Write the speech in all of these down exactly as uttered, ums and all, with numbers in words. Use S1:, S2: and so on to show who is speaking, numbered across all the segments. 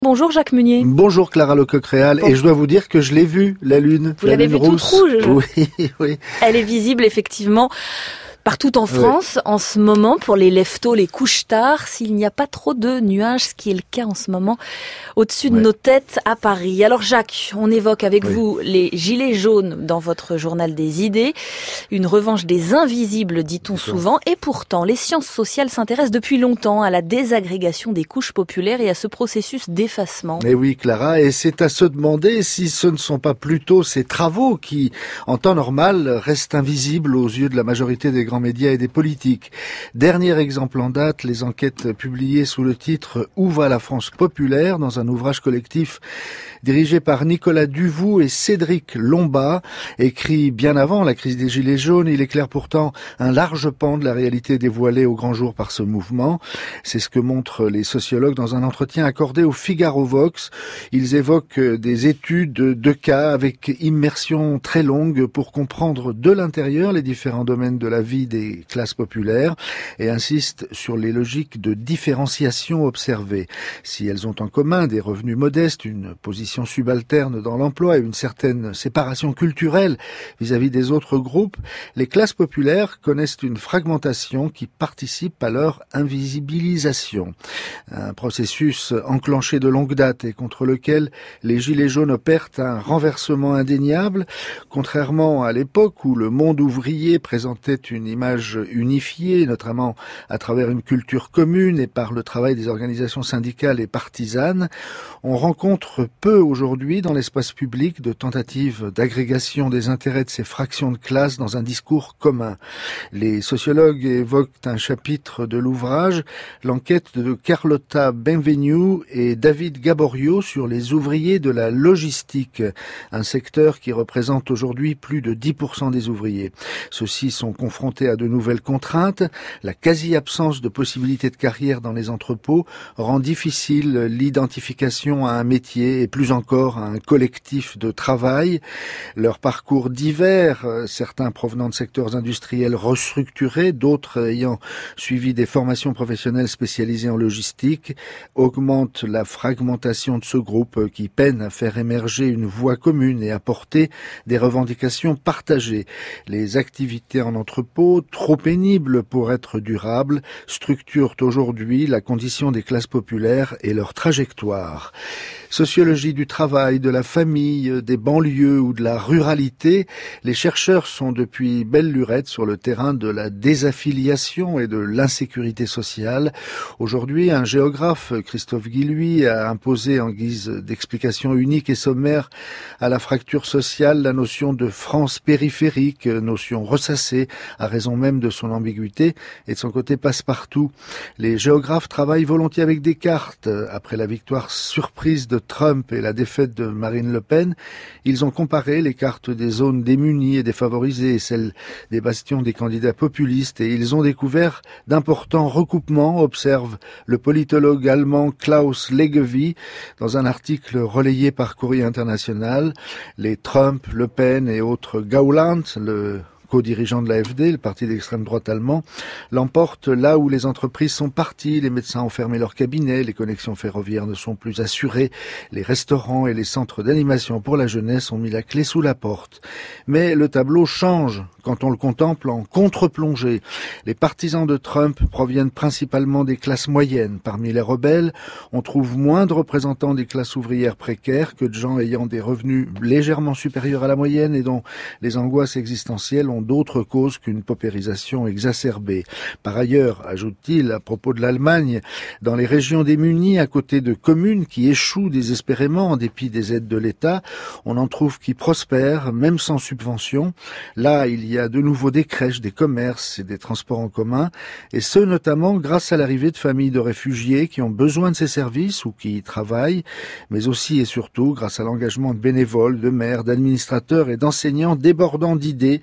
S1: Bonjour Jacques Munier.
S2: Bonjour Clara Lecoq-Réal, bon. Et je dois vous dire que je l'ai vue, la lune.
S1: Vous l'avez vue toute rouge.
S2: Oui, oui.
S1: Elle est visible effectivement partout en France, oui. En ce moment, pour les lève-tôt, les couches-tard, s'il n'y a pas trop de nuages, ce qui est le cas en ce moment, au-dessus de oui. nos têtes à Paris. Alors Jacques, on évoque avec oui. vous les gilets jaunes dans votre journal des idées, une revanche des invisibles, dit-on souvent, et pourtant, les sciences sociales s'intéressent depuis longtemps à la désagrégation des couches populaires et à ce processus d'effacement.
S2: Mais oui Clara, et c'est à se demander si ce ne sont pas plutôt ces travaux qui, en temps normal, restent invisibles aux yeux de la majorité des grands médias et des politiques. Dernier exemple en date, les enquêtes publiées sous le titre « Où va la France populaire ?» dans un ouvrage collectif dirigé par Nicolas Duvou et Cédric Lombard, écrit bien avant la crise des Gilets jaunes. Il éclaire pourtant un large pan de la réalité dévoilée au grand jour par ce mouvement. C'est ce que montrent les sociologues dans un entretien accordé au Figaro Vox. Ils évoquent des études de cas avec immersion très longue pour comprendre de l'intérieur les différents domaines de la vie des classes populaires et insistent sur les logiques de différenciation observées. Si elles ont en commun des revenus modestes, une position subalterne dans l'emploi et une certaine séparation culturelle vis-à-vis des autres groupes, les classes populaires connaissent une fragmentation qui participe à leur invisibilisation. Un processus enclenché de longue date et contre lequel les Gilets jaunes opèrent un renversement indéniable. Contrairement à l'époque où le monde ouvrier présentait une image unifiée, notamment à travers une culture commune et par le travail des organisations syndicales et partisanes, on rencontre peu aujourd'hui dans l'espace public de tentatives d'agrégation des intérêts de ces fractions de classe dans un discours commun. Les sociologues évoquent un chapitre de l'ouvrage, l'enquête de Carlotta Benvenu et David Gaborio sur les ouvriers de la logistique, un secteur qui représente aujourd'hui plus de dix pour cent des ouvriers. Ceux-ci sont confrontés à de nouvelles contraintes. La quasi-absence de possibilités de carrière dans les entrepôts rend difficile l'identification à un métier et plus encore à un collectif de travail. Leur parcours divers, certains provenant de secteurs industriels restructurés, d'autres ayant suivi des formations professionnelles spécialisées en logistique, augmentent la fragmentation de ce groupe qui peine à faire émerger une voie commune et à porter des revendications partagées. Les activités en entrepôt, trop pénibles pour être durables, structurent aujourd'hui la condition des classes populaires et leur trajectoire. Sociologie du travail, de la famille, des banlieues ou de la ruralité, les chercheurs sont depuis belle lurette sur le terrain de la désaffiliation et de l'insécurité sociale. Aujourd'hui, un géographe, Christophe Guilluy, a imposé en guise d'explication unique et sommaire à la fracture sociale la notion de France périphérique, notion ressassée à raison même de son ambiguïté et de son côté passe-partout. Les géographes travaillent volontiers avec des cartes. Après la victoire surprise de Trump et la défaite de Marine Le Pen, ils ont comparé les cartes des zones démunies et défavorisées et celles des bastions des candidats populistes et ils ont découvert d'importants recoupements, observe le politologue allemand Klaus Leggevi dans un article relayé par Courrier International. Les Trump, Le Pen et autres Gauland, le co-dirigeant de l'A F D, le parti d'extrême droite allemand, l'emporte là où les entreprises sont parties, les médecins ont fermé leurs cabinets, les connexions ferroviaires ne sont plus assurées, les restaurants et les centres d'animation pour la jeunesse ont mis la clé sous la porte. Mais le tableau change quand on le contemple en contre-plongée. Les partisans de Trump proviennent principalement des classes moyennes. Parmi les rebelles, on trouve moins de représentants des classes ouvrières précaires que de gens ayant des revenus légèrement supérieurs à la moyenne et dont les angoisses existentielles ont d'autres causes qu'une paupérisation exacerbée. Par ailleurs, ajoute-t-il à propos de l'Allemagne, dans les régions démunies, à côté de communes qui échouent désespérément en dépit des aides de l'État, on en trouve qui prospèrent, même sans subvention. Là, il y a de nouveau des crèches, des commerces et des transports en commun, et ce notamment grâce à l'arrivée de familles de réfugiés qui ont besoin de ces services ou qui y travaillent, mais aussi et surtout grâce à l'engagement de bénévoles, de maires, d'administrateurs et d'enseignants débordants d'idées qui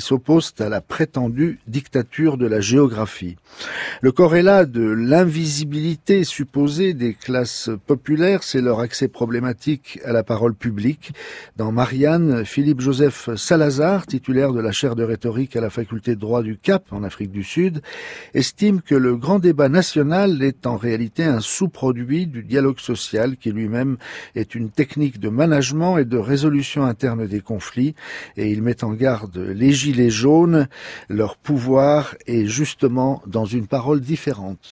S2: s'opposent à la prétendue dictature de la géographie. Le corrélat de l'invisibilité supposée des classes populaires, c'est leur accès problématique à la parole publique. Dans Marianne, Philippe-Joseph Salazar, titulaire de la chaire de rhétorique à la faculté de droit du Cap, en Afrique du Sud, estime que le grand débat national est en réalité un sous-produit du dialogue social qui lui-même est une technique de management et de résolution interne des conflits, et il met en garde les gilets jaunes. Leur pouvoir est justement dans une parole différente.